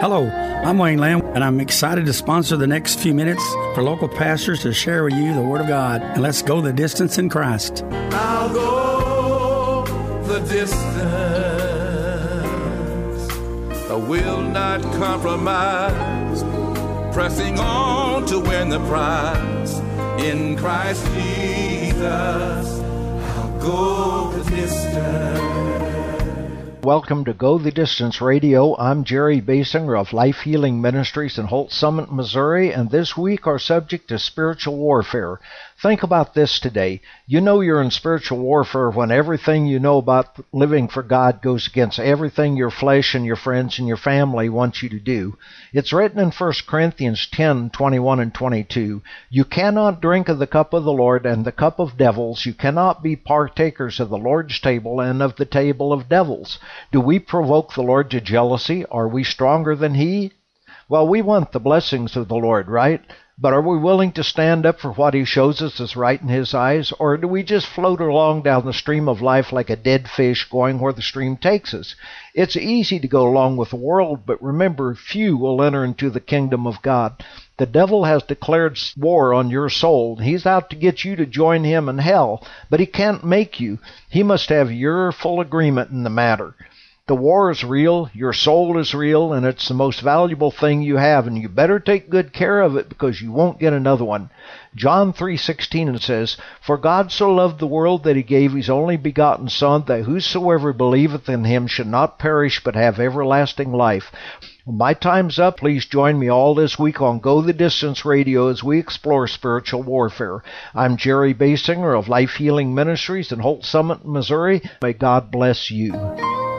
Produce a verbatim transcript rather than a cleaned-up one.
Hello, I'm Wayne Lamb, and I'm excited to sponsor the next few minutes for local pastors to share with you the Word of God. And let's go the distance in Christ. I'll go the distance. I will not compromise. Pressing on to win the prize. In Christ Jesus, I'll go the distance. Welcome to Go the Distance Radio. I'm Jerry Basinger of Life Healing Ministries in Holt Summit, Missouri, and this week our subject is spiritual warfare. Think about this today. You know you're in spiritual warfare when everything you know about living for God goes against everything your flesh and your friends and your family want you to do. It's written in First Corinthians ten, twenty-one and twenty-two, "You cannot drink of the cup of the Lord and the cup of devils. You cannot be partakers of the Lord's table and of the table of devils." Do we provoke the Lord to jealousy? Are we stronger than He? Well, we want the blessings of the Lord, right? But are we willing to stand up for what He shows us is right in His eyes? Or do we just float along down the stream of life like a dead fish going where the stream takes us? It's easy to go along with the world, but remember, few will enter into the kingdom of God. The devil has declared war on your soul. He's out to get you to join him in hell, but he can't make you. He must have your full agreement in the matter. The war is real, your soul is real, and it's the most valuable thing you have, and you better take good care of it because you won't get another one. John three sixteen says, "For God so loved the world that He gave His only begotten Son, that whosoever believeth in Him should not perish but have everlasting life." Well, my time's up. Please join me all this week on Go the Distance Radio as we explore spiritual warfare. I'm Jerry Basinger of Life Healing Ministries in Holt Summit, Missouri. May God bless you.